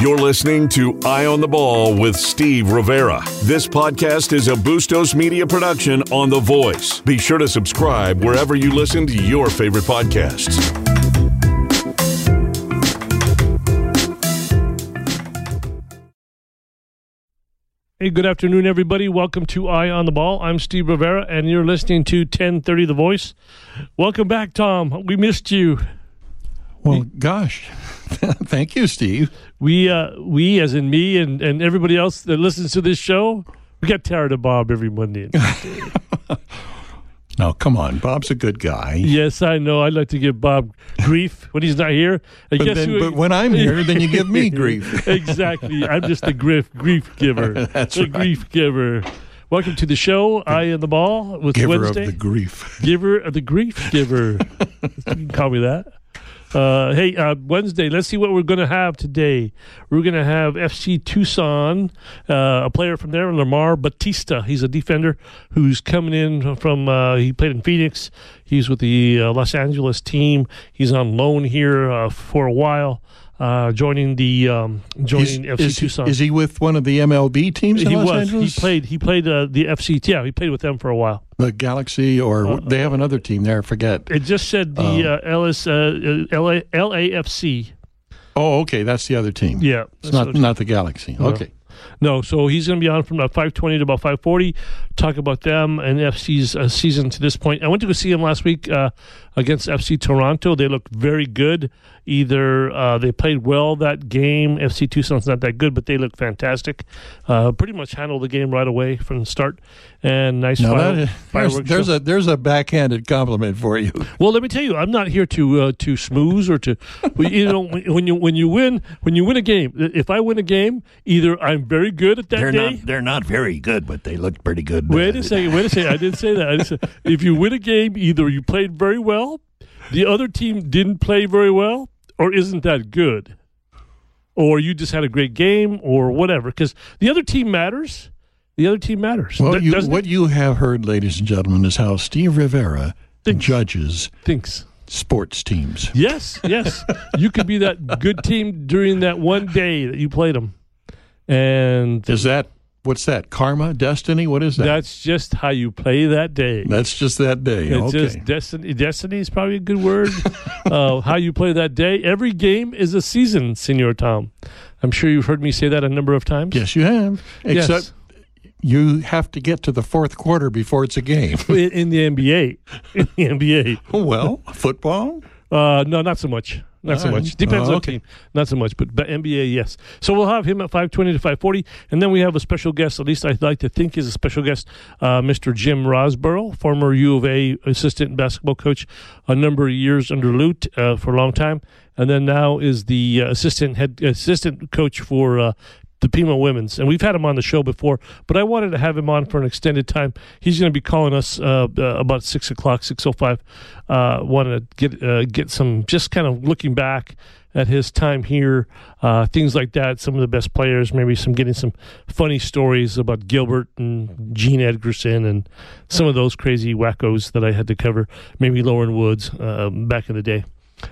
You're listening to Eye on the Ball with Steve Rivera. This podcast is a Bustos Media production on The Voice. Be sure to subscribe wherever you listen to your favorite podcasts. Hey, good afternoon, everybody. Welcome to Eye on the Ball. I'm Steve Rivera, and you're listening to 1030 The Voice. Welcome back, Tom. We missed you. Well, gosh, thank you, Steve. We, as in me and everybody else that listens to this show, we get tired of Bob every Monday. No, come on. Bob's a good guy. Yes, I know. I'd like to give Bob grief when he's not here. But when I'm here, then you give me grief. Exactly. I'm just the grief giver. That's the right. grief giver. Welcome to the show, Eye on the Ball with Giver Wednesday. of the grief. Giver of the grief giver. You can call me that. Wednesday, let's see what we're going to have today. We're going to have FC Tucson, a player from there, Lamar Batista. He's a defender who's coming in from, he played in Phoenix. He's with the Los Angeles team. He's on loan here for a while. Joining FC Tucson. Is he with one of the MLB teams in Los Angeles? He played the FC. Yeah, he played with them for a while. The Galaxy, or they have another team there. I forget. It just said the LAFC. Oh, okay. That's the other team. Yeah. It's not the Galaxy. No. Okay. No, so he's going to be on from about 5:20 to about 5:40. Talk about them and FC's season to this point. I went to go see him last week against FC Toronto. They looked very good. Either they played well that game. FC Tucson's not that good, but they look fantastic. Pretty much handled the game right away from the start. And nice fireworks. There's a backhanded compliment for you. Well, let me tell you, I'm not here to schmooze or to, when you win a game. If I win a game, either I'm very good at that day. They're not very good, but they looked pretty good. Wait a second. I didn't say that. If you win a game, either you played very well, the other team didn't play very well, or isn't that good, or you just had a great game, or whatever. Because the other team matters. The other team matters. Well, what you have heard, ladies and gentlemen, is how Steve Rivera judges sports teams. Yes. You could be that good team during that one day that you played them. And what's that? Karma? Destiny? What is that? That's just how you play that day. That's just that day. It's okay. just destiny. Destiny is probably a good word. How you play that day. Every game is a season, Senor Tom. I'm sure you've heard me say that a number of times. Yes, you have. Except you have to get to the fourth quarter before it's a game. In the NBA. Well, football? No, not so much. Not so much. Depends on the team. Not so much, but NBA, yes. So we'll have him at 5:20 to 5:40, and then we have a special guest, at least I'd like to think is a special guest, Mr. Jim Rosborough, former U of A assistant basketball coach, a number of years under Lute for a long time, and then now is the assistant coach for the Pima Women's. And we've had him on the show before, but I wanted to have him on for an extended time. He's going to be calling us about 6 o'clock, 6:05. Wanted to get some, just kind of looking back at his time here, things like that, some of the best players, maybe getting some funny stories about Gilbert and Gene Edgerson and some of those crazy wackos that I had to cover, maybe Lauren Woods back in the day.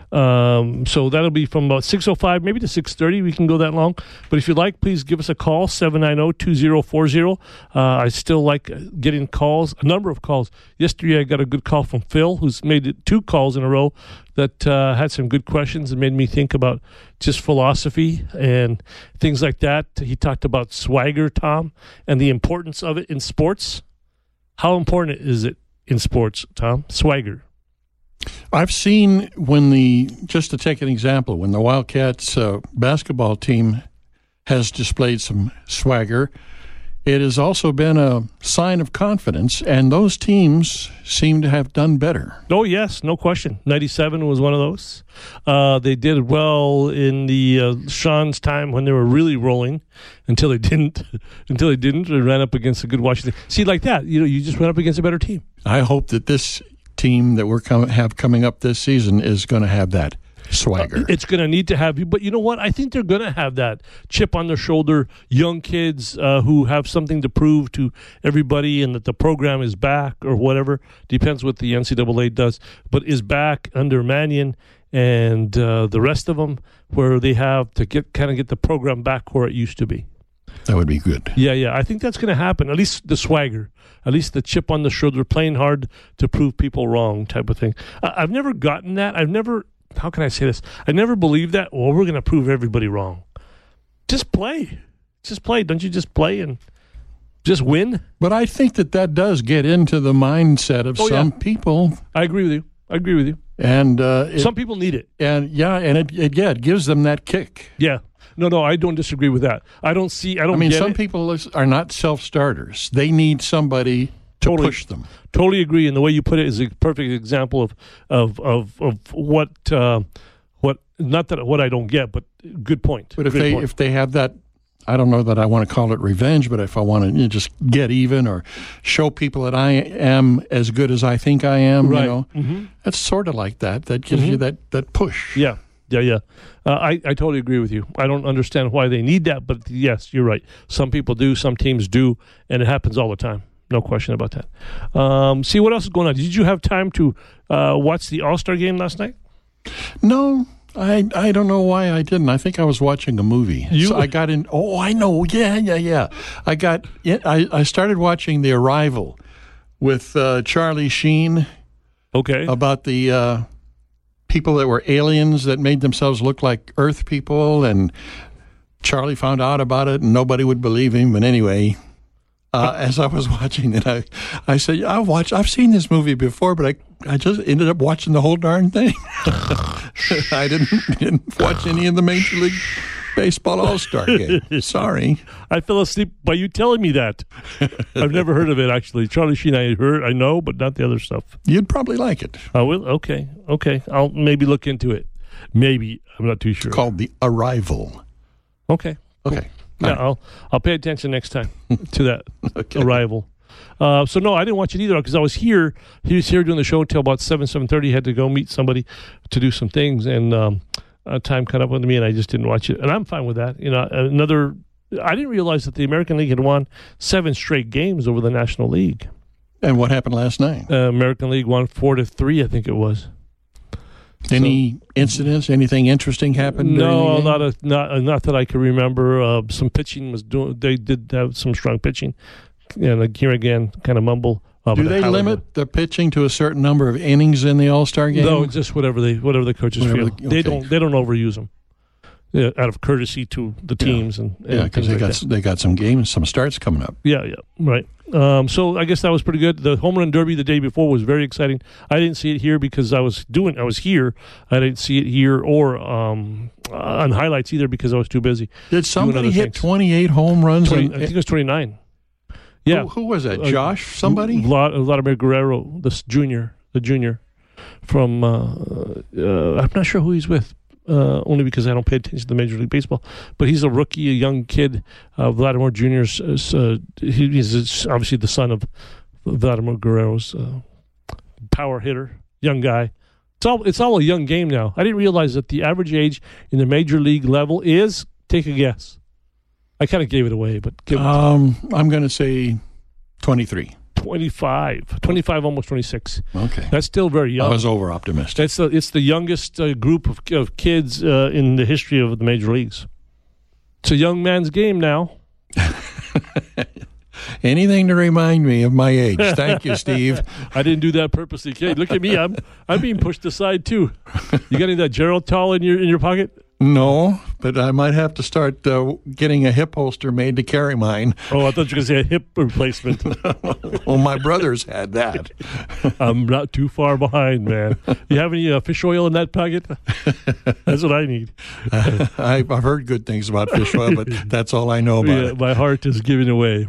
So that'll be from about 6:05 maybe to 6:30. We can go that long, but if you'd like, please give us a call, 790-2040. I still like getting calls, a number of calls. Yesterday I got a good call from Phil, who's made it 2 calls in a row that had some good questions and made me think about just philosophy and things like that. He talked about swagger, Tom, and the importance of it in sports. How important is it in sports, Tom? Swagger. I've seen just to take an example, when the Wildcats basketball team has displayed some swagger, it has also been a sign of confidence, and those teams seem to have done better. Oh, yes, no question. 97 was one of those. They did well in the Sean's time when they were really rolling until they didn't. They ran up against a good Washington. See, like that, you just ran up against a better team. I hope that this team that we're coming up this season is going to have that swagger. It's going to need to have you, but you know what? I think they're going to have that chip on their shoulder, young kids who have something to prove to everybody, and that the program is back or whatever. Depends what the NCAA does, but is back under Mannion. and the rest of them where they have to get the program back where it used to be. That would be good. Yeah. I think that's going to happen. At least the swagger, at least the chip on the shoulder, playing hard to prove people wrong type of thing. I've never gotten that. How can I say this? I never believed that. Well, we're going to prove everybody wrong. Just play. Don't you just play and just win? But I think that does get into the mindset of some people. I agree with you. And some people need it. And it gives them that kick. Yeah. No, I don't disagree with that. I mean, some people are not self-starters. They need somebody to push them. Totally agree. And the way you put it is a perfect example of what not that what I don't get, but good point. But if they have that, I don't know that I want to call it revenge, but if I want to just get even or show people that I am as good as I think I am, right. That's sort of like that. That gives you that push. Yeah. I totally agree with you. I don't understand why they need that, but yes, you're right. Some people do, some teams do, and it happens all the time. No question about that. See, what else is going on? Did you have time to watch the All-Star game last night? No, I don't know why I didn't. I think I was watching a movie. So I got in. Oh, I know. Yeah. I started watching The Arrival with Charlie Sheen. Okay. About the people that were aliens that made themselves look like Earth people, and Charlie found out about it, and nobody would believe him. But anyway, as I was watching it, I said, I've seen this movie before, but I just ended up watching the whole darn thing. I didn't watch any of the Major League Baseball All-Star game. Sorry. I fell asleep by you telling me that. I've never heard of it, actually. Charlie Sheen, I know, but not the other stuff. You'd probably like it. I will? Okay. I'll maybe look into it. Maybe. I'm not too sure. It's called The Arrival. Okay. Okay. Yeah, I'll pay attention next time to that Arrival. So no, I didn't watch it either because I was here. He was here doing the show until about 7:30. He had to go meet somebody to do some things, and time caught up with me, and I just didn't watch it. And I'm fine with that. I didn't realize that the American League had won 7 straight games over the National League. And what happened last night? American League won 4-3, I think it was. Any incidents? Anything interesting happened? No, not that I can remember. Some pitching was doing. They did have some strong pitching, and here again, kind of mumble. Do they limit the pitching to a certain number of innings in the All-Star game? No, just whatever the coaches feel. Okay. They don't overuse them. Yeah, out of courtesy to the teams because they got some games, some starts coming up. Yeah, right. So I guess that was pretty good. The home run derby the day before was very exciting. I didn't see it here because I was here. I didn't see it here or on highlights either because I was too busy. Did somebody hit 28 home runs? I think it was 29. Yeah. Who was that? Josh? Somebody? Vladimir Guerrero, the junior from. I'm not sure who he's with. Only because I don't pay attention to Major League Baseball. But he's a rookie, a young kid. Vladimir Jr.'s, he's obviously the son of Vladimir Guerrero's power hitter, young guy. It's all a young game now. I didn't realize that the average age in the Major League level is, take a guess. I kind of gave it away, but I'm going to say 23. 25, almost 26. Okay. That's still very young. I was over-optimistic. It's the youngest group of kids in the history of the major leagues. It's a young man's game now. Anything to remind me of my age. Thank you, Steve. I didn't do that purposely, kid. Look at me. I'm being pushed aside, too. You got any of that Geritol in your pocket? No, but I might have to start getting a hip holster made to carry mine. Oh, I thought you were going to say a hip replacement. Well, my brothers had that. I'm not too far behind, man. You have any fish oil in that pocket? That's what I need. I've heard good things about fish oil, but that's all I know about it. My heart is giving away.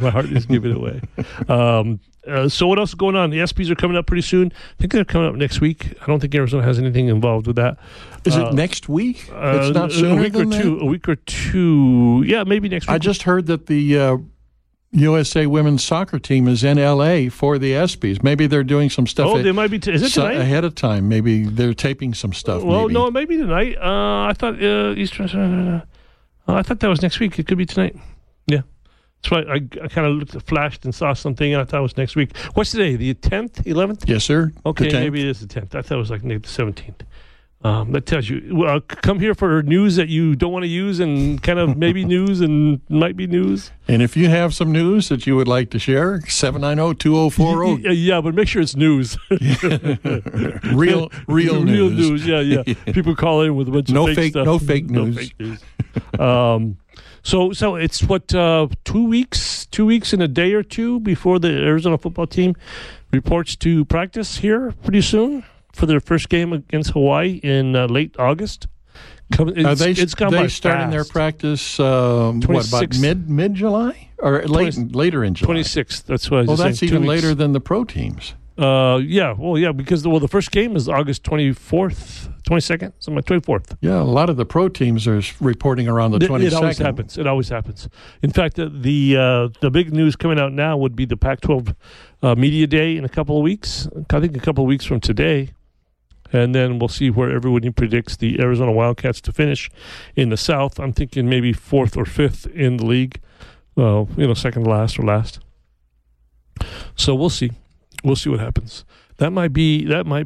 So what else is going on? The ESPYs are coming up pretty soon. I think they're coming up next week. I don't think Arizona has anything involved with that. Is it next week? It's not sooner than that? A week or two. Yeah, maybe next week. I just heard that the USA women's soccer team is in L.A. for the ESPYs. Maybe they're doing some stuff. Oh, they might be. Is it tonight? Ahead of time. Maybe they're taping some stuff. Well, no, it may be tonight. I thought Eastern. I thought that was next week. It could be tonight. Yeah. That's right. I kind of flashed and saw something, and I thought it was next week. What's today? The 10th, 11th? Yes, sir. Okay, maybe it is the 10th. I thought it was like the 17th. That tells you, come here for news that you don't want to use and kind of maybe news and might be news. And if you have some news that you would like to share, 790-2040. Yeah, but make sure it's news. Real news. Real news, yeah. People call in with a bunch of fake stuff. No fake news. No fake news. So it's 2 weeks? 2 weeks and a day or two before the Arizona football team reports to practice here pretty soon for their first game against Hawaii in late August. It's gone by starting fast. their practice about mid-July or later in July? 26th. That's what I was saying. Well, that's even later than the pro teams. Because the first game is August 24th, 22nd, so my 24th. Yeah, a lot of the pro teams are reporting around the 22nd. It always happens. In fact, the big news coming out now would be the Pac-12 Media Day in a couple of weeks. I think a couple of weeks from today. And then we'll see where everybody predicts the Arizona Wildcats to finish in the South. I'm thinking maybe 4th or 5th in the league. Second to last or last. So we'll see. We'll see what happens. That might be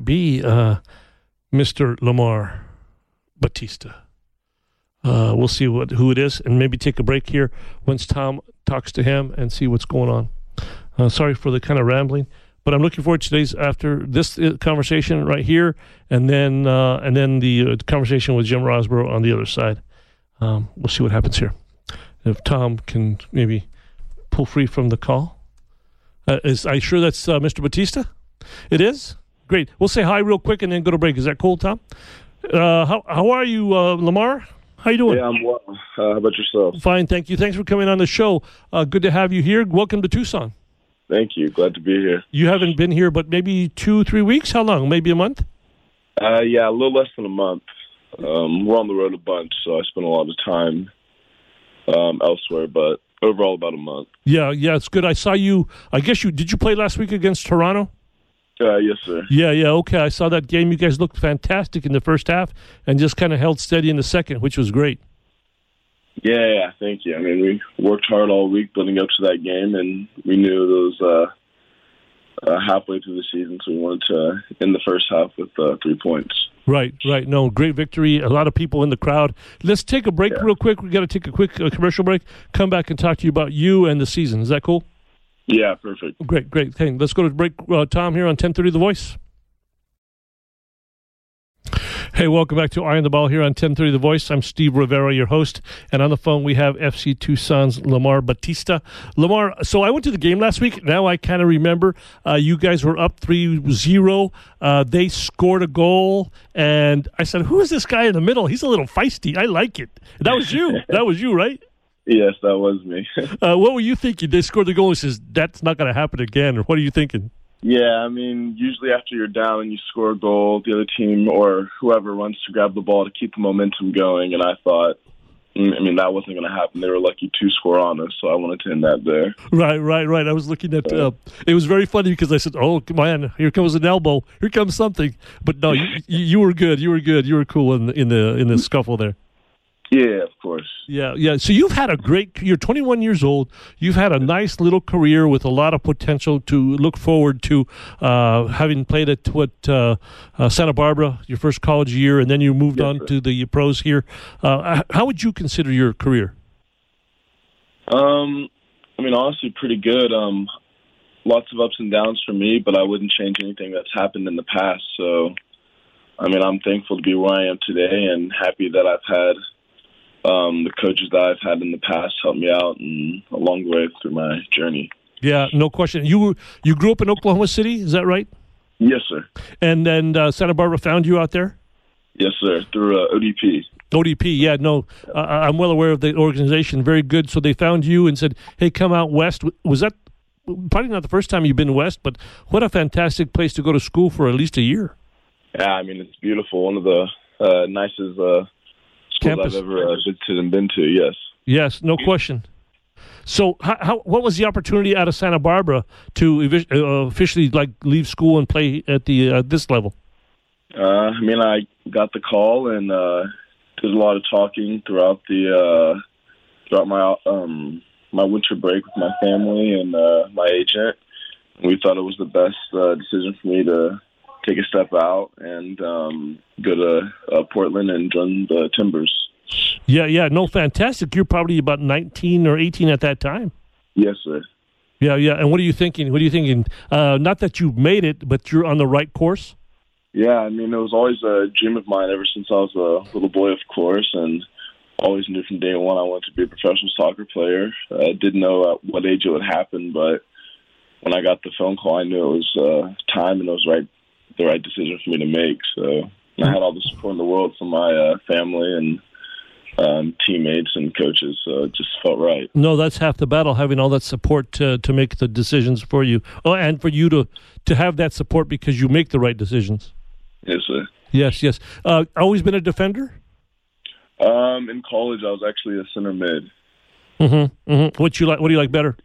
Mr. Lamar Batista. We'll see who it is, and maybe take a break here once Tom talks to him and see what's going on. Sorry for the kind of rambling, but I'm looking forward to today's after this conversation right here, and then the conversation with Jim Rosborough on the other side. We'll see what happens here. If Tom can maybe pull free from the call. Are you sure that's Mr. Batista? It is? Great. We'll say hi real quick and then go to break. Is that cool, Tom? How are you, Lamar? How you doing? Yeah, I'm well. How about yourself? Fine, thank you. Thanks for coming on the show. Good to have you here. Welcome to Tucson. Thank you. Glad to be here. You haven't been here but maybe 2-3 weeks? How long? Maybe a month? Yeah, a little less than a month. We're on the road a bunch, so I spend a lot of time elsewhere, but overall about a month. Yeah, it's good. I saw you. Did you play last week against Toronto? Yes, sir. Yeah, okay. I saw that game. You guys looked fantastic in the first half and just kind of held steady in the second, which was great. Yeah, thank you. I mean, we worked hard all week building up to that game, and we knew it was halfway through the season, so we wanted to end the first half with 3 points. Right. No, great victory. A lot of people in the crowd. Let's take a break real quick. We got to take a quick commercial break. Come back and talk to you about you and the season. Is that cool? Yeah, perfect. Great. Okay, let's go to break. Tom here on 1030 The Voice. Hey, welcome back to Eye on the Ball here on 1030 The Voice. I'm Steve Rivera, your host. And on the phone, we have FC Tucson's Lamar Batista. Lamar, so I went to the game last week. Now I kind of remember you guys were up 3-0. They scored a goal. And I said, who is this guy in the middle? He's a little feisty. I like it. And that was you. That was you, right? Yes, that was me. What were you thinking? They scored the goal and says, that's not going to happen again. Or what are you thinking? Yeah, I mean, usually after you're down and you score a goal, the other team or whoever runs to grab the ball to keep the momentum going. And I thought, that wasn't going to happen. They were lucky to score on us, so I wanted to end that there. Right. I was looking at it was very funny because I said, oh, man, here comes an elbow. Here comes something. But no, you were good. You were cool in the scuffle there. Yeah, of course. Yeah. So you're 21 years old. You've had a nice little career with a lot of potential to look forward to, having played at Santa Barbara, your first college year, and then you moved on to the pros here. How would you consider your career? Honestly, pretty good. Lots of ups and downs for me, but I wouldn't change anything that's happened in the past. So, I'm thankful to be where I am today and happy that I've had the coaches that I've had in the past help me out and along the way through my journey. Yeah, no question. You grew up in Oklahoma City, is that right? Yes, sir. And then Santa Barbara found you out there? Yes, sir, through ODP. ODP, yeah, no, I'm well aware of the organization. Very good. So they found you and said, hey, come out west. Was that probably not the first time you've been west, but what a fantastic place to go to school for at least a year. Yeah, it's beautiful. One of the nicest schools I've ever visited and been to, yes. Yes, no question. So what was the opportunity out of Santa Barbara to officially leave school and play at this level? I got the call and did a lot of talking throughout my winter break with my family and my agent. We thought it was the best decision for me to take a step out and go to Portland and join the Timbers. Yeah, no, fantastic. You're probably about 19 or 18 at that time. Yes, sir. Yeah. And what are you thinking? Not that you've made it, but you're on the right course? Yeah, I mean, it was always a dream of mine ever since I was a little boy, of course, and always knew from day one I wanted to be a professional soccer player. I didn't know at what age it would happen, but when I got the phone call, I knew it was time and it was the right decision for me to make. So I had all the support in the world from my family and teammates and coaches, so it just felt right. No, that's half the battle, having all that support to make the decisions for you. Oh, and for you to have that support because you make the right decisions. Yes, sir. Yes. Always been a defender? In college, I was actually a center mid. Mm-hmm. What do you like better?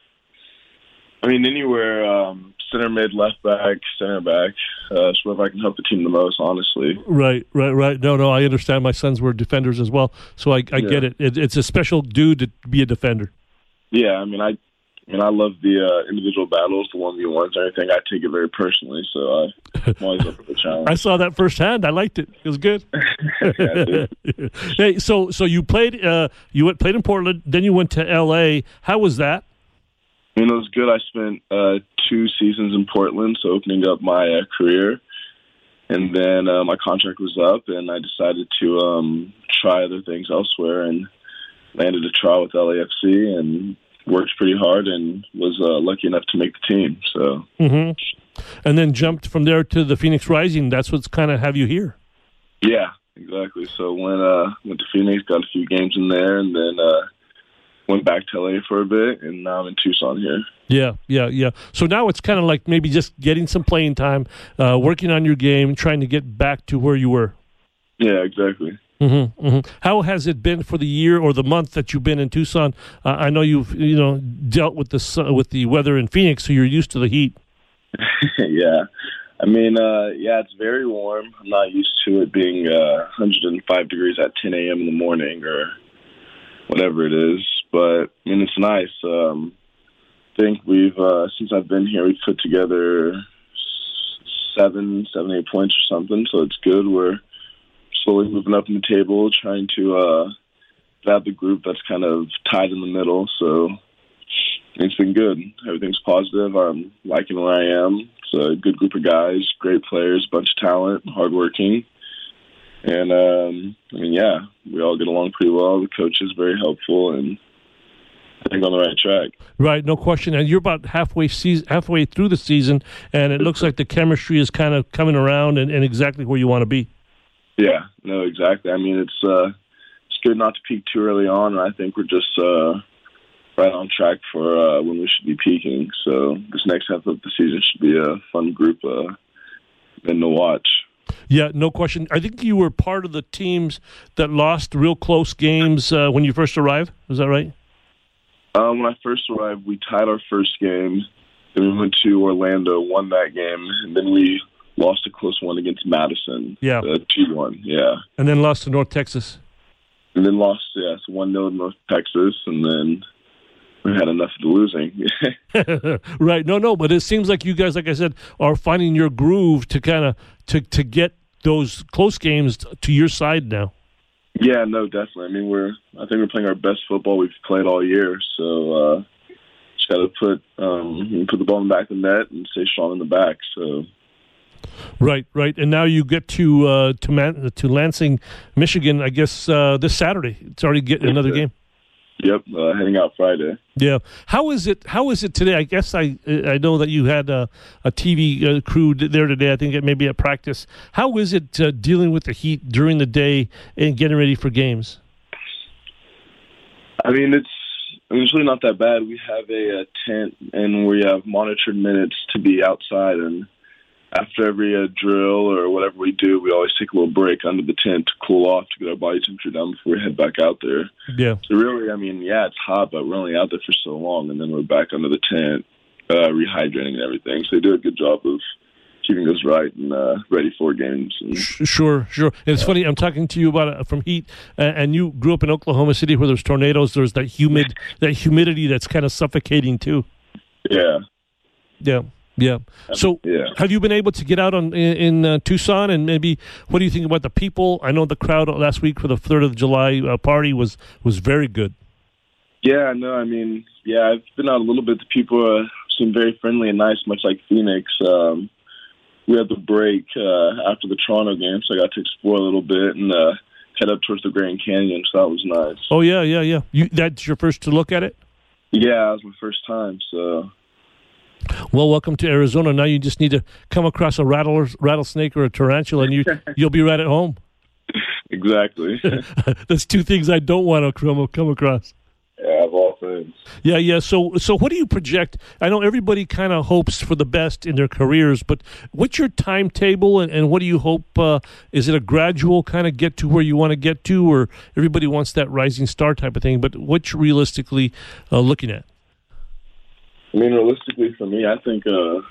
I mean, anywhere, center mid, left back, center back, wherever I can help the team the most, honestly. Right. No, I understand. My sons were defenders as well, so I get it. It's a special dude to be a defender. Yeah, I mean, I love the individual battles, the 1v1s and everything. I take it very personally, so I'm always up for the challenge. I saw that firsthand. I liked it. It was good. Yeah, hey, so you played played in Portland, then you went to L.A. How was that? I mean, it was good. I spent 2 seasons in Portland, so opening up my career. And then my contract was up, and I decided to try other things elsewhere and landed a trial with LAFC and worked pretty hard and was lucky enough to make the team. So, And then jumped from there to the Phoenix Rising. That's what's kind of have you here. Yeah, exactly. So went to Phoenix, got a few games in there, and then went back to LA for a bit, and now I'm in Tucson here. Yeah. So now it's kind of like maybe just getting some playing time, working on your game, trying to get back to where you were. Yeah, exactly. How has it been for the year or the month that you've been in Tucson? I know you've dealt with the weather in Phoenix, so you're used to the heat. Yeah. I mean, it's very warm. I'm not used to it being 105 degrees at 10 a.m. in the morning or whatever it is. But, I mean, it's nice. I think we've, since I've been here, we've put together 7, 8 points or something, so it's good. We're slowly moving up in the table, trying to have the group that's kind of tied in the middle. So it's been good. Everything's positive. I'm liking where I am. It's a good group of guys, great players, bunch of talent, hardworking. And, we all get along pretty well. The coach is very helpful, and I think on the right track. Right, no question. And you're about halfway through the season, and it looks like the chemistry is kind of coming around and exactly where you want to be. Yeah, no, exactly. I mean, it's good not to peak too early on, and I think we're just right on track for when we should be peaking. So this next half of the season should be a fun group then to watch. Yeah, no question. I think you were part of the teams that lost real close games when you first arrived. Is that right? When I first arrived, we tied our first game. Then we went to Orlando, won that game, and then we lost a close one against Madison. Yeah. 2-1, yeah. And then lost to North Texas. And then lost, 1-0 to North Texas, and then we had enough of the losing. Right. No, but it seems like you guys, like I said, are finding your groove to kind of to get those close games to your side now. Yeah, no, definitely. I mean, I think we're playing our best football we've played all year. So just got to put the ball in the back of the net and stay strong in the back. So. Right. And now you get to Lansing, Michigan, I guess, this Saturday. It's already getting another game. Yep, heading out Friday. Yeah. How is it today? I guess I know that you had a TV crew there today, I think maybe at practice. How is it dealing with the heat during the day and getting ready for games? I mean, it's really not that bad. We have a tent, and we have monitored minutes to be outside, and after every drill or whatever we do, we always take a little break under the tent to cool off, to get our body temperature down before we head back out there. Yeah. So really, I mean, it's hot, but we're only out there for so long, and then we're back under the tent, rehydrating and everything. So they do a good job of keeping us right and ready for games. And, sure. And it's funny, I'm talking to you about from heat, and you grew up in Oklahoma City where there's tornadoes. There's that humidity that's kind of suffocating too. Yeah. Yeah. Yeah. So, have you been able to get out in Tucson, and maybe what do you think about the people? I know the crowd last week for the 3rd of July party was very good. Yeah, no, I mean, I've been out a little bit. The people seem very friendly and nice, much like Phoenix. We had the break after the Toronto game, so I got to explore a little bit and head up towards the Grand Canyon, so that was nice. Oh, yeah. That's your first to look at it? Yeah, it was my first time, so... Well, welcome to Arizona. Now you just need to come across a rattlesnake or a tarantula, and you'll be right at home. Exactly. That's two things I don't want to come across. Yeah, of all things. Yeah. So what do you project? I know everybody kind of hopes for the best in their careers, but what's your timetable, and what do you hope? Is it a gradual kind of get to where you want to get to, or everybody wants that rising star type of thing? But what you're realistically looking at? I mean, realistically for me, I think a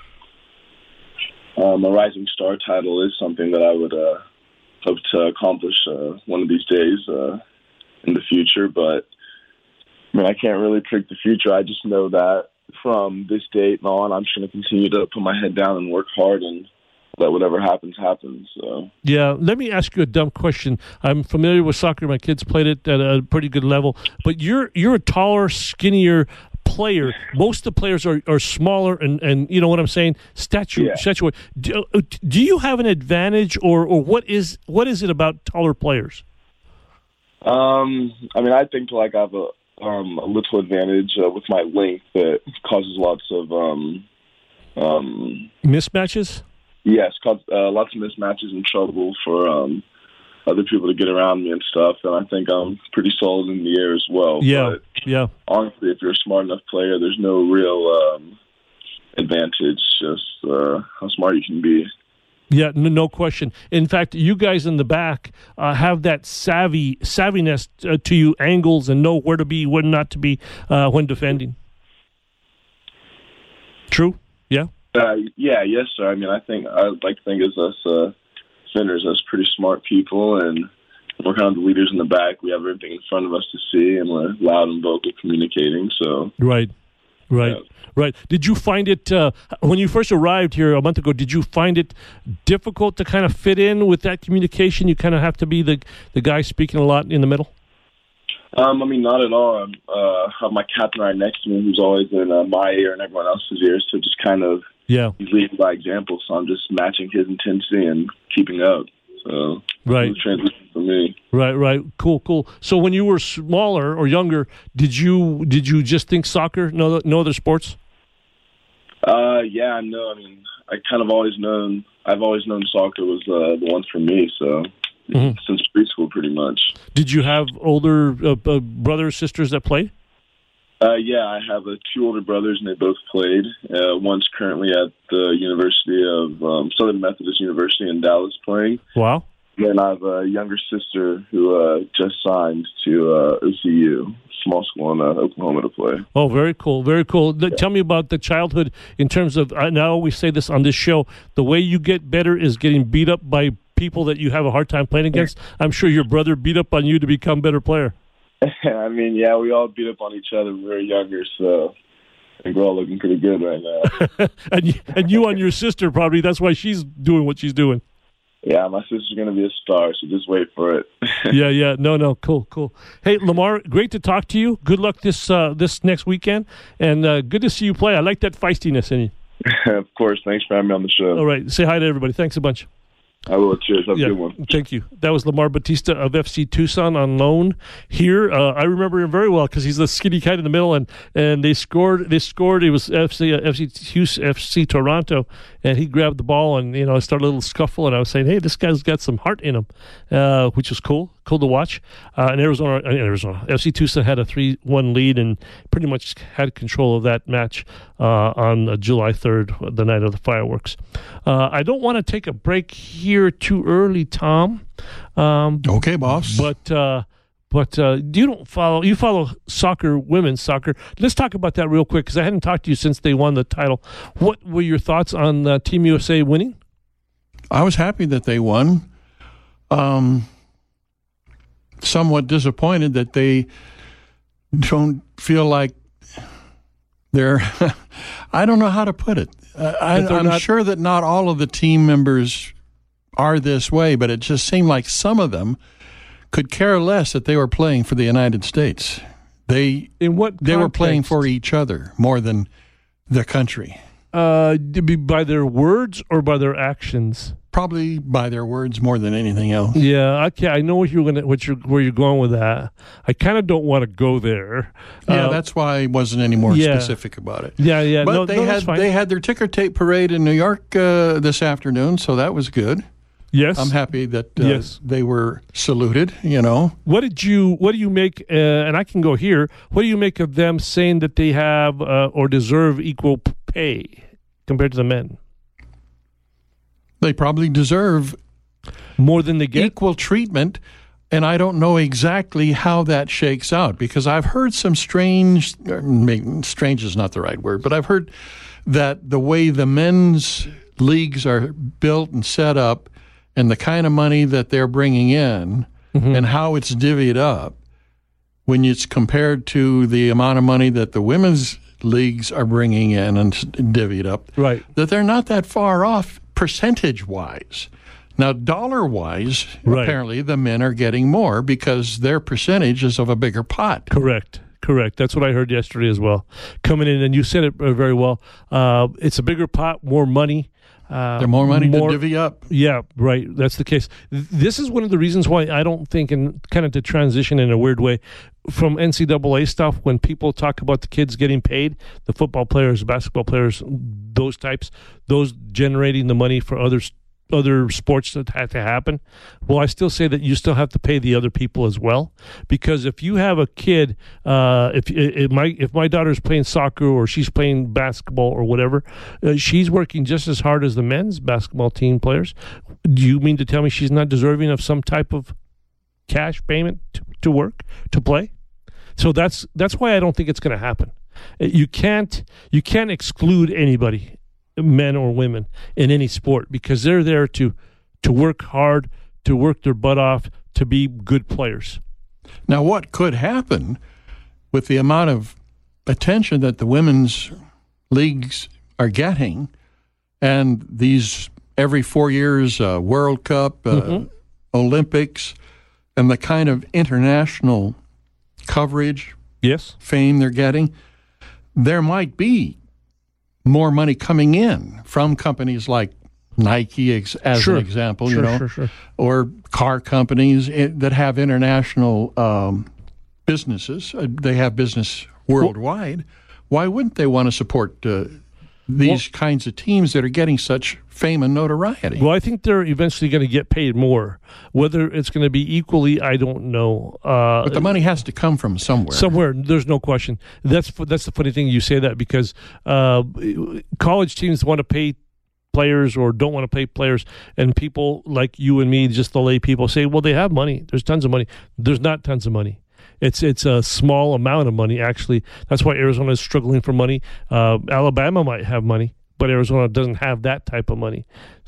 rising star title is something that I would hope to accomplish one of these days in the future. But, I mean, I can't really predict the future. I just know that from this date on, I'm just going to continue to put my head down and work hard and let whatever happens, happens. So. Yeah, let me ask you a dumb question. I'm familiar with soccer. My kids played it at a pretty good level. But you're a taller, skinnier player. Most of the players are smaller and you know what I'm saying, stature. Do you have an advantage, or what is it about taller players? I mean, I think I have a little advantage with my length that causes lots of mismatches. Yes, lots of mismatches and trouble for other people to get around me and stuff, and I think I'm pretty solid in the air as well. Yeah. Honestly, if you're a smart enough player, there's no real advantage, just how smart you can be. Yeah, no question. In fact, you guys in the back have that savviness to you, angles, and know where to be, where not to be when defending. True? Yeah? Yes, sir. I mean, I'd like to think as us defenders, as pretty smart people, and we're kind of the leaders in the back. We have everything in front of us to see, and we're loud and vocal communicating. So Right. Did you find it, when you first arrived here a month ago, did you find it difficult to kind of fit in with that communication? You kind of have to be the guy speaking a lot in the middle? I mean, not at all. I have my captain right next to me who's always in my ear and everyone else's ears, so just kind of he's leading by example, so I'm just matching his intensity and keeping up. So right, transition for me. Right. Cool. So when you were smaller or younger, did you just think soccer? No other sports? Yeah, no. I mean, I've always known soccer was the one for me. So since preschool, pretty much. Did you have older brothers, sisters that played? Yeah, I have 2 older brothers, and they both played. One's currently at the University of Southern Methodist University in Dallas playing. Wow. And I have a younger sister who just signed to OCU, small school in Oklahoma, to play. Oh, very cool. Yeah. Tell me about the childhood in terms of, and I always say this on this show, the way you get better is getting beat up by people that you have a hard time playing against. I'm sure your brother beat up on you to become a better player. I mean, yeah, we all beat up on each other when we were younger, so I think we're all looking pretty good right now. and you on your sister, probably. That's why she's doing what she's doing. Yeah, my sister's going to be a star, so just wait for it. Yeah. No. Cool. Hey, Lamar, great to talk to you. Good luck this next weekend, and good to see you play. I like that feistiness in you. Of course. Thanks for having me on the show. All right. Say hi to everybody. Thanks a bunch. I will. Cheers. Have a good one. Thank you. That was Lamar Batista of FC Tucson on loan here. I remember him very well because he's the skinny kid in the middle, and they scored. It was FC Toronto, and he grabbed the ball, and it started a little scuffle, and I was saying, hey, this guy's got some heart in him, which was cool to watch. And Arizona, FC Tucson had a 3-1 lead and pretty much had control of that match on July 3rd, the night of the fireworks. I don't want to take a break here too early, Tom. Okay, boss. But you follow soccer, women's soccer. Let's talk about that real quick because I hadn't talked to you since they won the title. What were your thoughts on Team USA winning? I was happy that they won. Somewhat disappointed that they don't feel like I don't know how to put it. I'm sure that not all of the team members are this way, but it just seemed like some of them could care less that they were playing for the United States. They were playing for each other more than the country. By their words or by their actions? Probably by their words more than anything else. Yeah, okay. I know where you're going with that. I kind of don't want to go there. Yeah, that's why I wasn't any more specific about it. Yeah. But they had their ticker tape parade in New York this afternoon, so that was good. Yes, I'm happy that they were saluted. What do you make? And I can go here. What do you make of them saying that they have or deserve equal pay compared to the men? They probably deserve more than they get, equal treatment, and I don't know exactly how that shakes out because I've heard some strange is not the right word, but I've heard that the way the men's leagues are built and set up and the kind of money that they're bringing in and how it's divvied up when it's compared to the amount of money that the women's leagues are bringing in and divvied up, right? That they're not that far off percentage-wise. Now, dollar-wise, apparently the men are getting more because their percentage is of a bigger pot. Correct. That's what I heard yesterday as well. Coming in, and you said it very well. It's a bigger pot, more money. There's more money to divvy up. Yeah, right. That's the case. This is one of the reasons why I don't think, and kind of to transition in a weird way, from NCAA stuff, when people talk about the kids getting paid, the football players, basketball players, those types, those generating the money for other sports that had to happen. Well, I still say that you still have to pay the other people as well, because if you have a kid, if my daughter's playing soccer or she's playing basketball or whatever, she's working just as hard as the men's basketball team players. Do you mean to tell me she's not deserving of some type of cash payment to work, to play? So that's why I don't think it's going to happen. You can't exclude anybody, men or women, in any sport, because they're there to work hard, to work their butt off, to be good players. Now, what could happen with the amount of attention that the women's leagues are getting, and these every 4 years World Cup, Olympics, and the kind of international coverage, fame they're getting, there might be more money coming in from companies like Nike, as an example, Sure. or car companies that have international businesses. They have business worldwide. Why wouldn't they want to support these kinds of teams that are getting such fame and notoriety? Well, I think they're eventually going to get paid more. Whether it's going to be equally, I don't know. But the money has to come from somewhere. Somewhere, there's no question. That's the funny thing you say that, because college teams want to pay players or don't want to pay players, and people like you and me, just the lay people, say, well, they have money. There's tons of money. There's not tons of money. It's a small amount of money, actually. That's why Arizona is struggling for money. Alabama might have money, but Arizona doesn't have that type of money.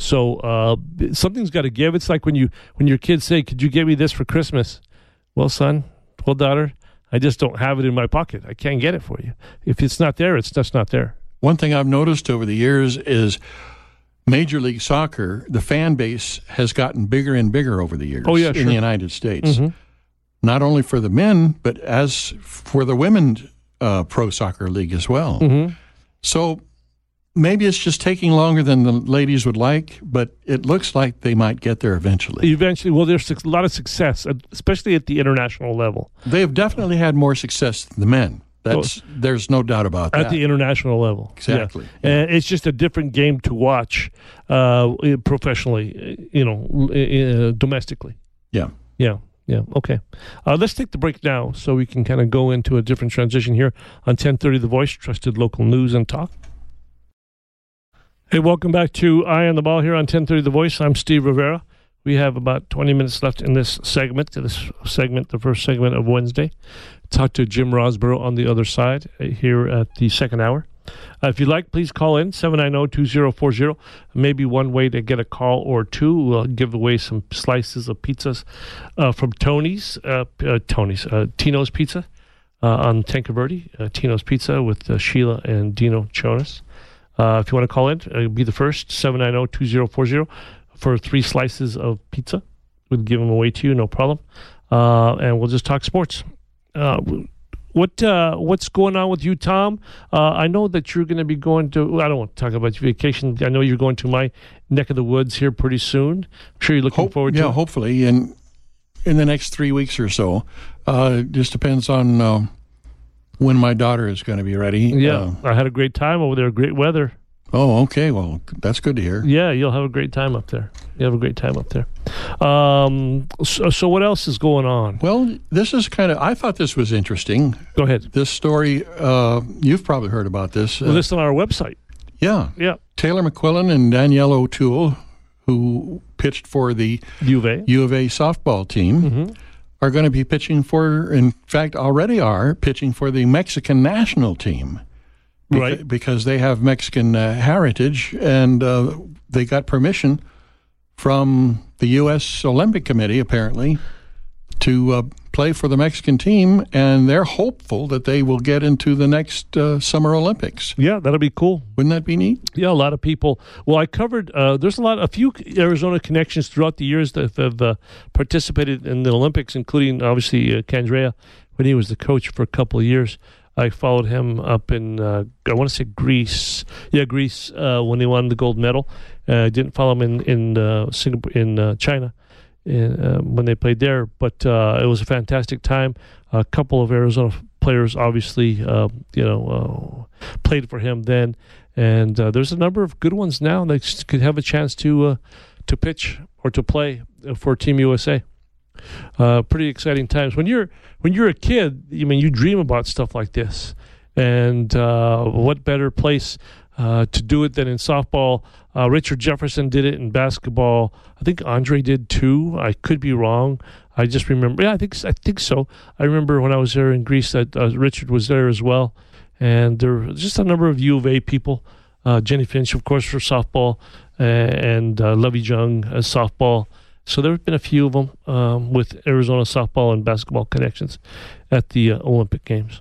So something's got to give. It's like when your kids say, could you get me this for Christmas? Well, son, well, daughter, I just don't have it in my pocket. I can't get it for you. If it's not there, it's just not there. One thing I've noticed over the years is Major League Soccer, the fan base has gotten bigger and bigger over the years in the United States. Not only for the men, but as for the women pro soccer league as well. So maybe it's just taking longer than the ladies would like, but it looks like they might get there eventually. Well, there's a lot of success, especially at the international level. They have definitely had more success than the men. There's no doubt about that. At the international level. Exactly. Yeah. And it's just a different game to watch professionally, domestically. Yeah, okay. Let's take the break now so we can kind of go into a different transition here on 1030 The Voice, trusted local news and talk. Hey, welcome back to Eye on the Ball here on 1030 The Voice. I'm Steve Rivera. We have about 20 minutes left in this segment, the first segment of Wednesday. Talk to Jim Rosborough on the other side here at the second hour. If you'd like, please call in, 790-2040. Maybe one way to get a call or two. We'll give away some slices of pizzas from Tino's Pizza. on Tanque Verde, Tino's Pizza with Sheila and Dino Chonas. If you want to call in, be the first, 790-2040 for 3 slices of pizza. We'll give them away to you, no problem. And we'll just talk sports. What's going on with you, Tom? I know that you're going to be going to, I don't want to talk about your vacation. I know you're going to my neck of the woods here pretty soon. I'm sure you're looking forward to it. Yeah, hopefully in the next 3 weeks or so. It just depends on when my daughter is going to be ready. Yeah, I had a great time over there. Great weather. Oh, okay. Well, that's good to hear. Yeah, you'll have a great time up there. So what else is going on? Well, this is I thought this was interesting. Go ahead. This story, you've probably heard about this. Well, this is on our website. Yeah. Yeah. Taylor McQuillan and Danielle O'Toole, who pitched for the U of A softball team, are going to be pitching for, in fact, already are pitching for the Mexican national team. Right. Because they have Mexican heritage, and they got permission from the U.S. Olympic Committee, apparently, to play for the Mexican team, and they're hopeful that they will get into the next Summer Olympics. Yeah, that'll be cool. Wouldn't that be neat? Yeah, a lot of people. Well, I covered, there's a few Arizona connections throughout the years that have participated in the Olympics, including, obviously, Candrea, when he was the coach for a couple of years. I followed him up in, I want to say Greece. Yeah, Greece, when he won the gold medal. I didn't follow him in Singapore, in China, when they played there. But it was a fantastic time. A couple of Arizona players, obviously, played for him then. And there's a number of good ones now that could have a chance to pitch or to play for Team USA. Pretty exciting times. When you're a kid, you dream about stuff like this, and what better place to do it than in softball? Richard Jefferson did it in basketball. I think Andre did too. I could be wrong. I just remember. Yeah, I think so. I remember when I was there in Greece that Richard was there as well, and there were just a number of U of A people. Jenny Finch, of course, for softball, and Lovey Jung as softball. So there have been a few of them with Arizona softball and basketball connections at the Olympic Games.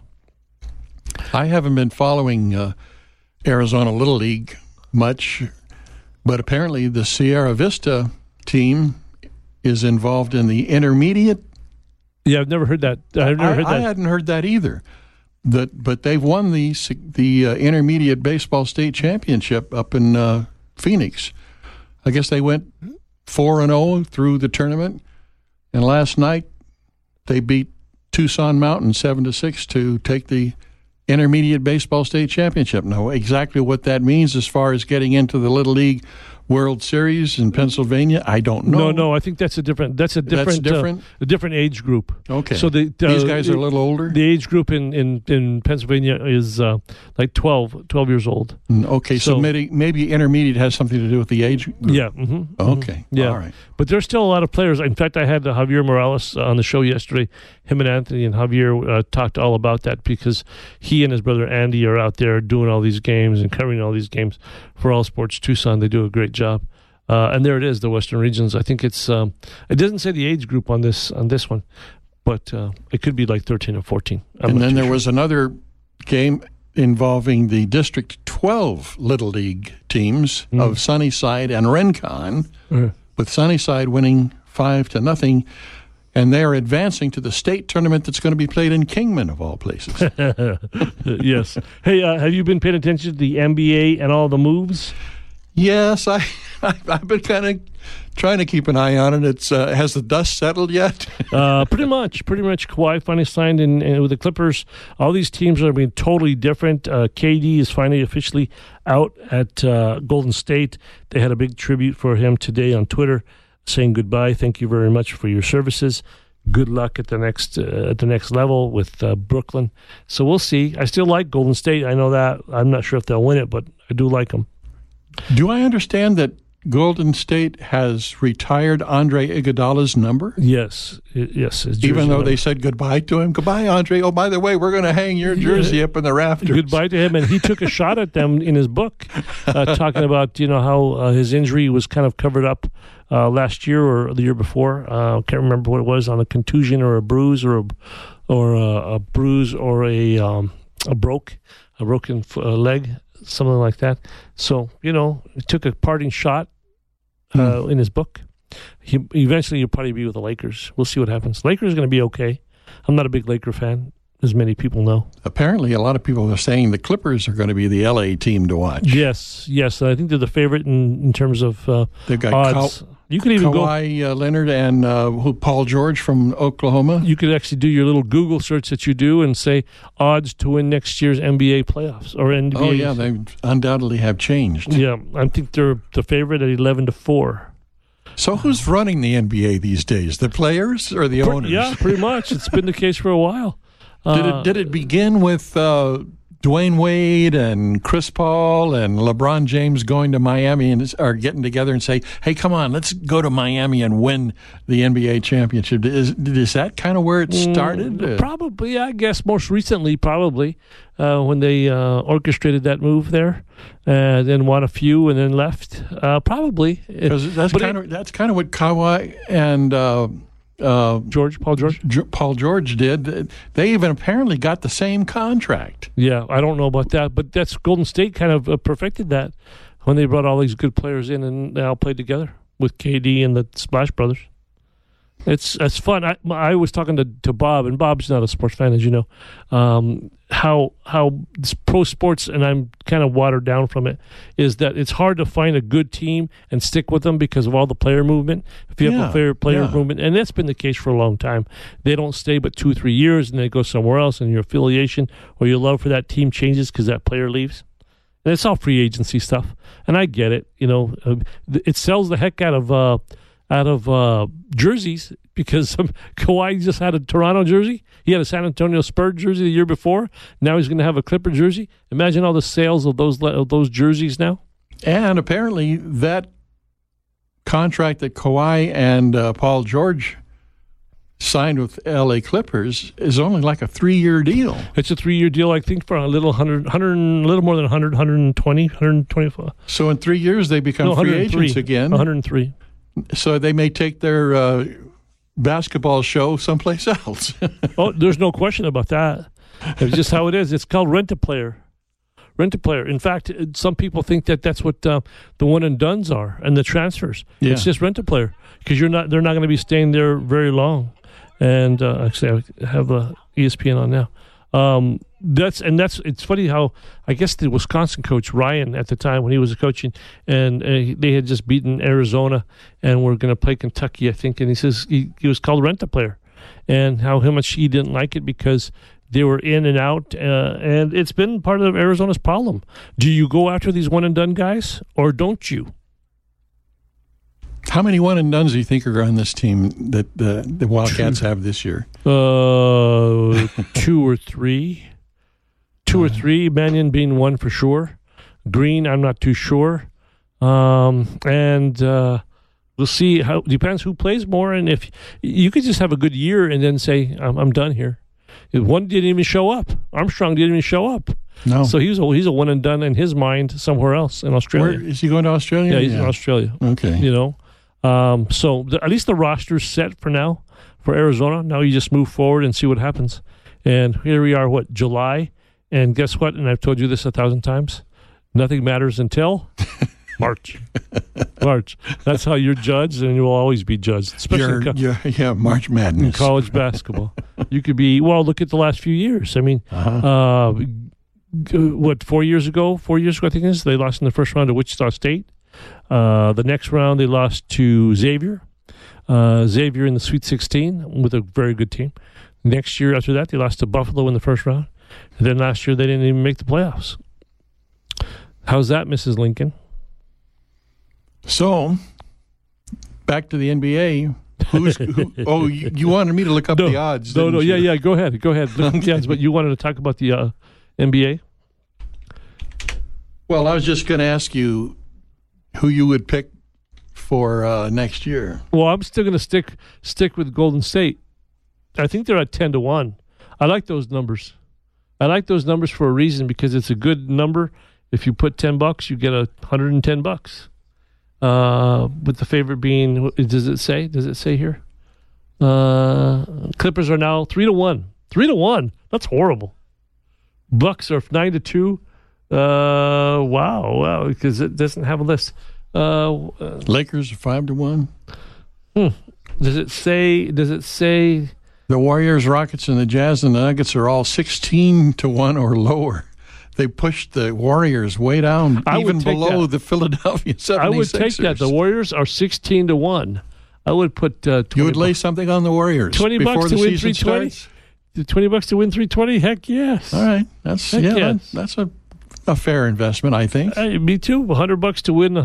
I haven't been following Arizona Little League much, but apparently the Sierra Vista team is involved in the intermediate. Yeah, I've never heard that. I hadn't heard that either. But they've won the intermediate baseball state championship up in Phoenix. I guess they went 4-0 through the tournament, and last night they beat Tucson Mountain 7-6 to take the intermediate baseball state championship. Now, exactly what that means as far as getting into the Little League World Series in Pennsylvania, I don't know. No, I think that's a different. A different age group. Okay. So these guys are a little older. The age group in Pennsylvania is like 12 years old. Okay, so maybe intermediate has something to do with the age group. Yeah. Okay. Yeah. All right. But there's still a lot of players. In fact, I had Javier Morales on the show yesterday. Him and Anthony and Javier talked all about that because he and his brother Andy are out there doing all these games and covering all these games for All Sports Tucson. They do a great job. And there it is, the Western Regions. I think it's it doesn't say the age group on this one, but it could be like 13 or 14. And then there was another game involving the District 12 Little League teams of Sunnyside and Rincon, with Sunnyside winning 5-0, and they are advancing to the state tournament that's going to be played in Kingman, of all places. Yes. Hey, have you been paying attention to the NBA and all the moves? Yes, I've been kind of trying to keep an eye on it. It's has the dust settled yet? Pretty much. Kawhi finally signed in with the Clippers. All these teams are being totally different. KD is finally officially out at Golden State. They had a big tribute for him today on Twitter, saying goodbye. Thank you very much for your services. Good luck at the next level with Brooklyn. So we'll see. I still like Golden State. I know that. I'm not sure if they'll win it, but I do like them. Do I understand that Golden State has retired Andre Iguodala's number? Yes. Even though they said goodbye to him. Goodbye, Andre. Oh, by the way, we're going to hang your jersey up in the rafters. Goodbye to him. And he took a shot at them in his book, talking about how his injury was kind of covered up last year or the year before. Can't remember what it was, on a contusion or a bruise or or a bruise or a broken leg, something like that. So, he took a parting shot in his book. Eventually, he'll probably be with the Lakers. We'll see what happens. Lakers are going to be okay. I'm not a big Laker fan, as many people know. Apparently, a lot of people are saying the Clippers are going to be the LA team to watch. Yes. I think they're the favorite in terms of they've got odds. You could even Kawhi Leonard and Paul George from Oklahoma. You could actually do your little Google search that you do and say odds to win next year's NBA playoffs or NBA. Oh yeah, they undoubtedly have changed. Yeah, I think they're the favorite at 11-4. So who's running the NBA these days? The players or the owners? Yeah, pretty much. It's been the case for a while. Did it begin with Dwayne Wade and Chris Paul and LeBron James going to Miami and are getting together and say, "Hey, come on, let's go to Miami and win the NBA championship"? Is that kind of where it started? Probably, I guess. Most recently, probably when they orchestrated that move there, then won a few and then left. Probably, because that's kind of what Kawhi and Paul George did. They even apparently got the same contract. Yeah, I don't know about that, but that's Golden State kind of perfected that when they brought all these good players in and they all played together with KD and the Splash Brothers. It's fun. I was talking to Bob, and Bob's not a sports fan, as you know. How pro sports, and I'm kind of watered down from it, is that it's hard to find a good team and stick with them because of all the player movement. If you have a player movement, and that's been the case for a long time, they don't stay but 2-3 years, and they go somewhere else, and your affiliation or your love for that team changes because that player leaves. And it's all free agency stuff, and I get it. It sells the heck out of jerseys because Kawhi just had a Toronto jersey. He had a San Antonio Spurs jersey the year before. Now he's going to have a Clipper jersey. Imagine all the sales of those jerseys now. And apparently that contract that Kawhi and Paul George signed with LA Clippers is only like a 3-year deal. It's a 3-year deal, I think, for a little more than 100, 120, 125. So in 3 years they become free agents again. 103. So they may take their basketball show someplace else. Oh, there's no question about that. It's just how it is. It's called rent-a-player. Rent-a-player. In fact, some people think that that's what the one-and-dones are and the transfers. Yeah. It's just rent-a-player because they're not going to be staying there very long. And actually, I have ESPN on now. It's funny how I guess the Wisconsin coach Ryan at the time when he was coaching, and they had just beaten Arizona and were going to play Kentucky, I think, and he says he was called rent-a-player, and how much he didn't like it because they were in and out, and it's been part of Arizona's problem. Do you go after these one-and-done guys, or don't you? How many one-and-dones do you think are on this team that the Wildcats have this year? 2 or 3. 2 or 3, Mannion being one for sure. Green, I'm not too sure. And we'll see. Depends who plays more, and if you could just have a good year and then say, I'm done here. One didn't even show up. Armstrong didn't even show up. No. So he's a one and done in his mind somewhere else in Australia. Where is he going to Australia? Yeah, he's in Australia. Okay. So at least the roster's set for now for Arizona. Now you just move forward and see what happens. And here we are, July? And guess what? And I've told you this 1,000 times. Nothing matters until March. March. That's how you're judged, and you will always be judged. Especially March Madness. In college basketball. You could be, look at the last few years. I mean, 4 years ago? 4 years ago, I think it is. They lost in the first round to Wichita State. The next round, they lost to Xavier. Xavier in the Sweet 16 with a very good team. Next year after that, they lost to Buffalo in the first round. And then last year, they didn't even make the playoffs. How's that, Mrs. Lincoln? So, back to the NBA. You wanted me to look up the odds. No. Yeah. Go ahead. Look at the odds, but you wanted to talk about the NBA? Well, I was just going to ask you who you would pick for next year. Well, I'm still going to stick with Golden State. I think they're at 10-1. I like those numbers. I like those numbers for a reason, because it's a good number. If you put $10, you get $110. With the favorite being, does it say here? Clippers are now 3-1. 3-1. That's horrible. Bucks are 9-2. Wow, because it doesn't have a list. Lakers are 5-1. Does it say? The Warriors, Rockets, and the Jazz and the Nuggets are all 16-1 or lower. They pushed the Warriors way down, even below the Philadelphia 76ers. I would take that. The Warriors are 16-1. I would put 20 You would lay something on the Warriors $20 before to the win season 320? starts? $20 to win 320? Heck yes. All right. That's a fair investment, I think. Me too. $100 to win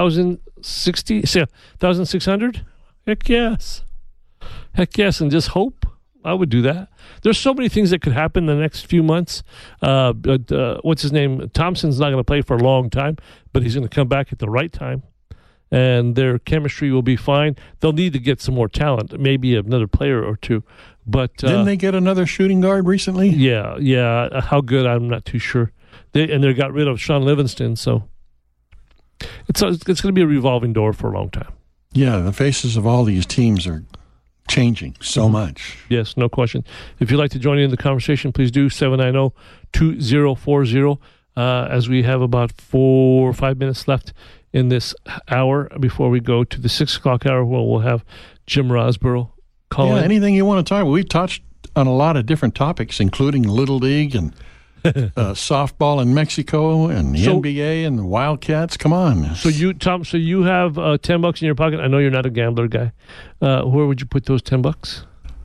1,600? Heck yes. Heck yes. And just hope. I would do that. There's so many things that could happen in the next few months. What's his name? Thompson's not going to play for a long time, but he's going to come back at the right time. And their chemistry will be fine. They'll need to get some more talent, maybe another player or two. But didn't they get another shooting guard recently? Yeah. How good? I'm not too sure. They got rid of Sean Livingston, so it's going to be a revolving door for a long time. Yeah, the faces of all these teams are changing so much. Yes, no question. If you'd like to join in the conversation, please do 790-2040. As we have about 4 or 5 minutes left in this hour before we go to the 6 o'clock hour, where we'll have Jim Rosborough call in. Anything you want to talk about. We've touched on a lot of different topics, including Little League and softball in Mexico and the NBA and the Wildcats. Come on. So you, Tom, you have $10 in your pocket. I know you're not a gambler guy. Where would you put those $10?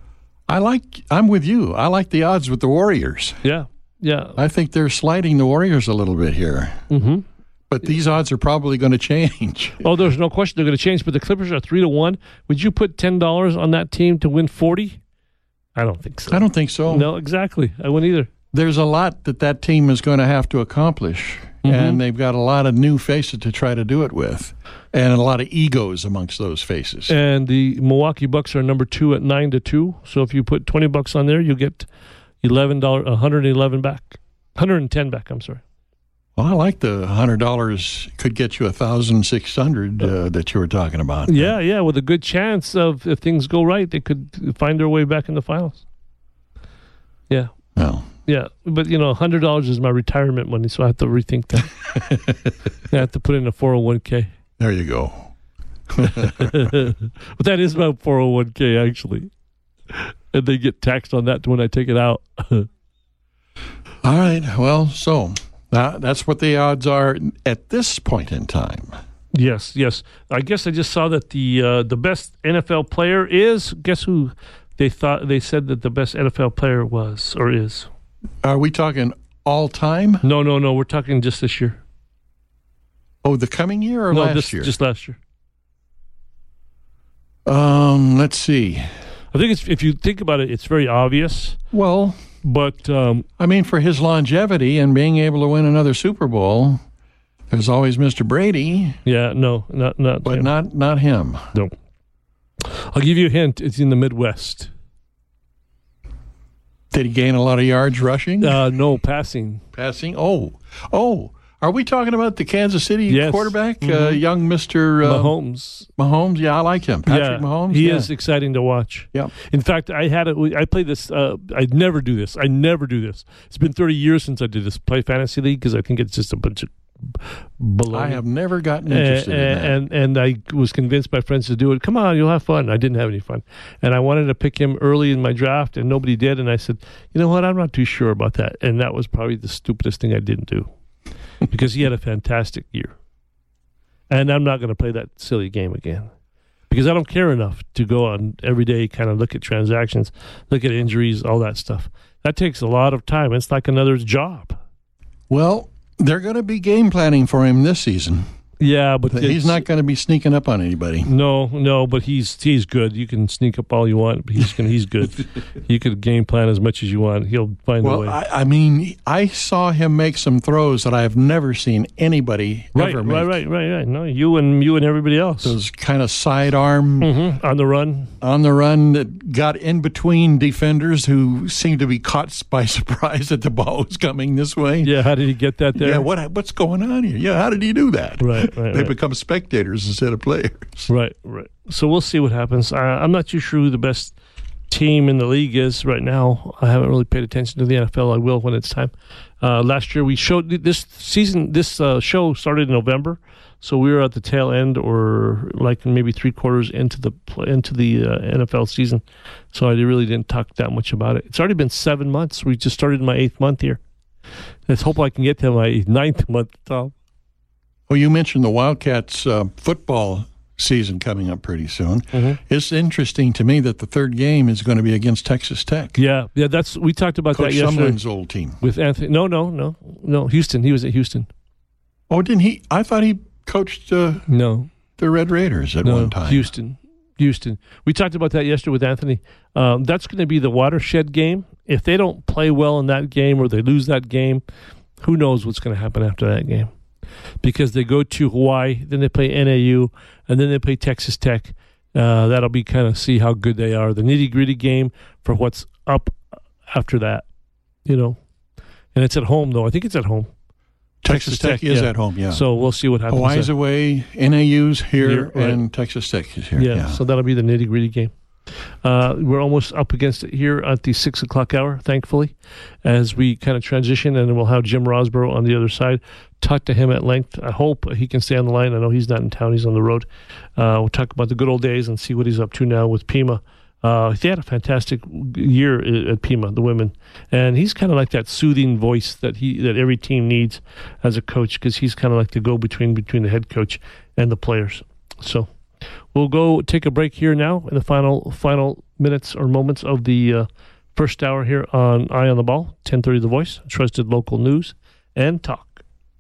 I'm with you. I like the odds with the Warriors. Yeah. I think they're sliding the Warriors a little bit here. Mm-hmm. But these odds are probably going to change. Oh, there's no question they're going to change. But the Clippers are 3-1. Would you put $10 on that team to win 40? I don't think so. I don't think so. No, exactly. I wouldn't either. There's a lot that team is going to have to accomplish, and they've got a lot of new faces to try to do it with, and a lot of egos amongst those faces. And the Milwaukee Bucks are number 2 at 9-2. So if you put $20 on there, you get $111 back, $110 back. I'm sorry. Well, I like the $100 could get you 1,600 that you were talking about. Yeah, with a good chance of if things go right, they could find their way back in the finals. Yeah. Well. Yeah, but $100 is my retirement money, so I have to rethink that. I have to put in a 401k. There you go. But that is my 401k actually, and they get taxed on that when I take it out. All right. Well, so that's what the odds are at this point in time. Yes. I guess I just saw that the best NFL player is. Guess who? They said that the best NFL player was or is. Are we talking all time? No. We're talking just this year. Oh, the coming year or last year? Just last year. Let's see. I think if you think about it, it's very obvious. Well, but for his longevity and being able to win another Super Bowl, there's always Mr. Brady. Yeah, no, not but him. not him. No. I'll give you a hint. It's in the Midwest. Did he gain a lot of yards rushing? No, passing. Passing? Oh. Are we talking about the Kansas City quarterback, young Mr. Mahomes? Mahomes, yeah, I like him. Patrick Mahomes? He is exciting to watch. Yeah. In fact, I played this. I never do this. It's been 30 years since I did this, play Fantasy League, because I think it's just a bunch of baloney. I have never gotten interested in that. And I was convinced my friends to do it. Come on, you'll have fun. I didn't have any fun. And I wanted to pick him early in my draft, and nobody did. And I said, you know what? I'm not too sure about that. And that was probably the stupidest thing I didn't do. Because he had a fantastic year. And I'm not going to play that silly game again. Because I don't care enough to go on every day, kind of look at transactions, look at injuries, all that stuff. That takes a lot of time. It's like another job. Well, they're going to be game planning for him this season. Yeah, but he's not going to be sneaking up on anybody. No, but he's good. You can sneak up all you want, but he's good. You could game plan as much as you want. He'll find a way. Well, I saw him make some throws that I have never seen anybody ever make. Right. No, you and everybody else. Those kind of sidearm on the run that got in between defenders who seemed to be caught by surprise that the ball was coming this way. Yeah, how did he get that there? Yeah, what's going on here? Yeah, how did he do that? Right. They become spectators instead of players. Right. So we'll see what happens. I'm not too sure who the best team in the league is right now. I haven't really paid attention to the NFL. I will when it's time. Last year we showed this season. This show started in November, so we were at the tail end, or like maybe 3/4 into the NFL season. So I really didn't talk that much about it. It's already been 7 months. We just started my 8th month here. Let's hope I can get to my 9th month, Tom. Well, you mentioned the Wildcats football season coming up pretty soon. Mm-hmm. It's interesting to me that the third game is going to be against Texas Tech. Yeah, we talked about Coach that yesterday. Sumlin's old team With Anthony. No, Houston. He was at Houston. Oh, didn't he? I thought he coached the Red Raiders at one time. Houston. We talked about that yesterday with Anthony. That's going to be the watershed game. If they don't play well in that game or they lose that game, who knows what's going to happen after that game. Because they go to Hawaii, then they play NAU, and then they play Texas Tech. That'll be kind of see how good they are. The nitty-gritty game for what's up after that, And it's at home, though. I think it's at home. Texas Tech is at home, yeah. So we'll see what happens. Hawaii's away, NAU's here, right. And Texas Tech is here. Yeah, so that'll be the nitty-gritty game. We're almost up against it here at the 6 o'clock hour, thankfully, as we kind of transition, and we'll have Jim Rosborough on the other side. Talk to him at length. I hope he can stay on the line. I know he's not in town. He's on the road. We'll talk about the good old days and see what he's up to now with Pima. They had a fantastic year at Pima, the women, and he's kind of like that soothing voice that every team needs as a coach, because he's kind of like the go-between between the head coach and the players. So we'll go take a break here now in the final minutes or moments of the first hour here on Eye on the Ball, 1030 The Voice, trusted local news and talk.